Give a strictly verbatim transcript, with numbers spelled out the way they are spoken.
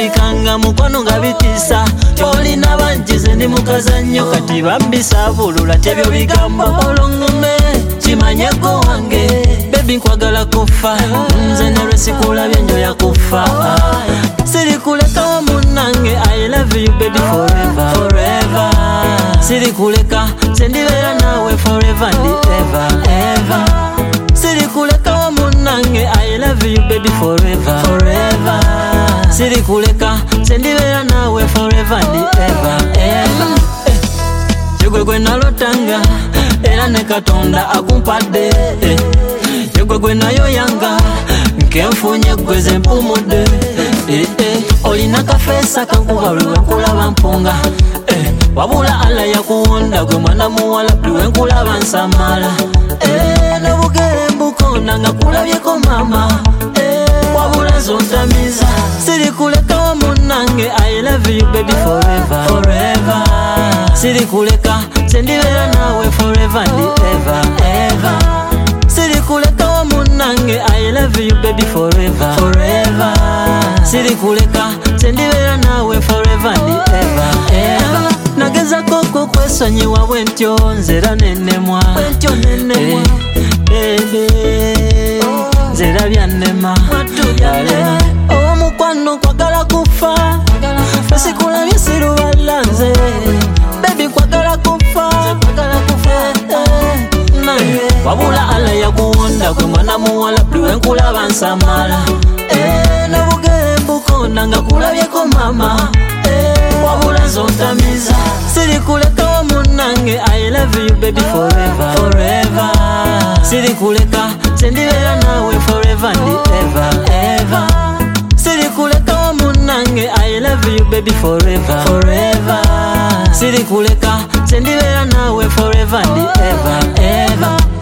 bikanga mukwano nga bitisa olina banjize ndi mukazannyo kati bambisa bulula tebyo bigambo olongome kimanye go wange baby nkwagala kufa nze ne lwesikulabye njoya kufa siri kuleka wa munange I love you baby forever forever siri kuleka sendibera nawe forever and ever ever siri kuleka wa munange I love you baby forever forever siri kuleka sendibera nawe forever and ever ever yegwe gwe nalotanga era ne Katonda akumpadde yegwe gwe nayo yanga nkenfunye gweze mpumude olina kafeesa kankuba lwe nkulaba mpunga wabula ala yakuwonda gwe mwana muwala lwe nkulaba nsamala nobugere mbukona nga kulabyeko mama wabula zontamiza siri kuleka wa munange I love you baby forever forever siri kuleka sendibera nawe forever and ever ever siri kuleka wa munange I love you baby forever forever siri kuleka sendibera nawe forever and ever ever nageza koko kwesonyiwa bwentyo nzera nenemwa bwentyo nenemwa bebe nzera byannema owo mukwano kwagala kufa esikulabye sirubala nze baby kwagala kufa wabula ala yakuwonda gwe mwana muwala lwe nkulaba nsamala nobugere mbukona nga kulabyeko mama wabula zontamiza siri kuleka wa munange I love you baby forever forever siri kuleka sendibera nawe forever and ever ever siri kuleka wa munange I love you baby forever forever siri kuleka sendibera nawe forever and ever ever